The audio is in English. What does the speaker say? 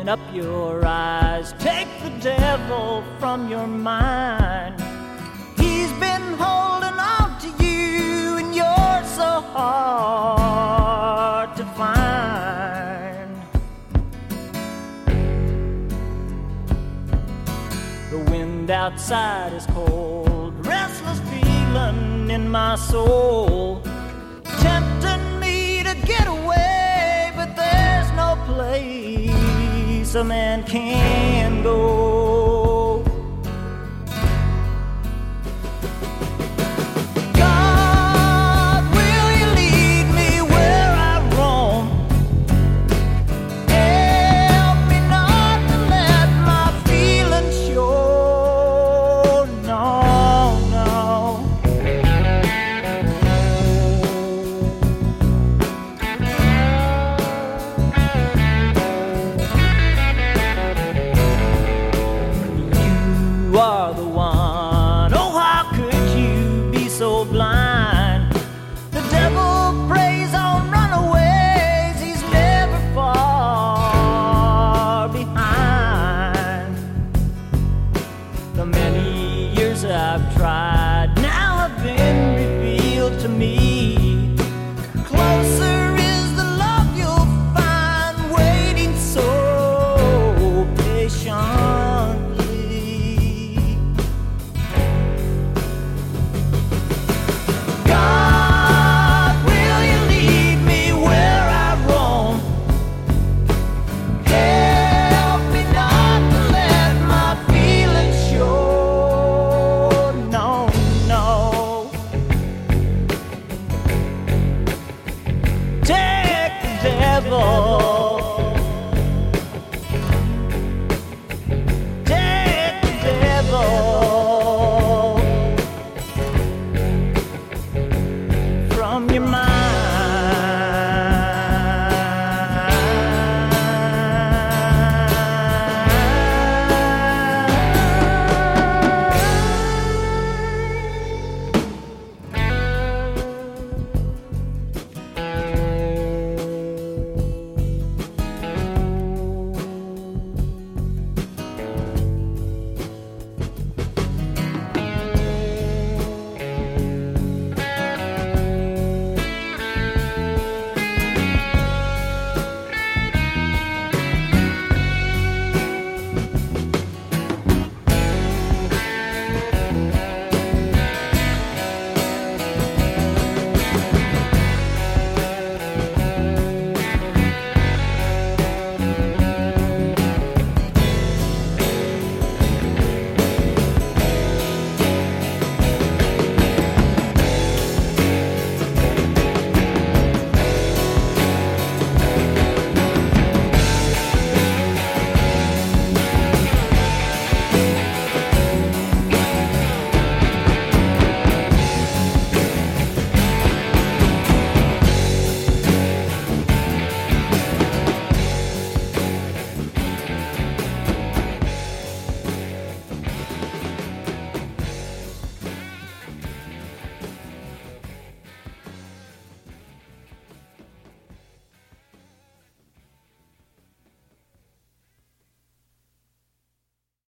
open up your eyes, take the devil from your mind. He's been holding on to you, and you're so hard to find. The wind outside is cold, restless feeling in my soul, tempting me to get away, but there's no place a man can't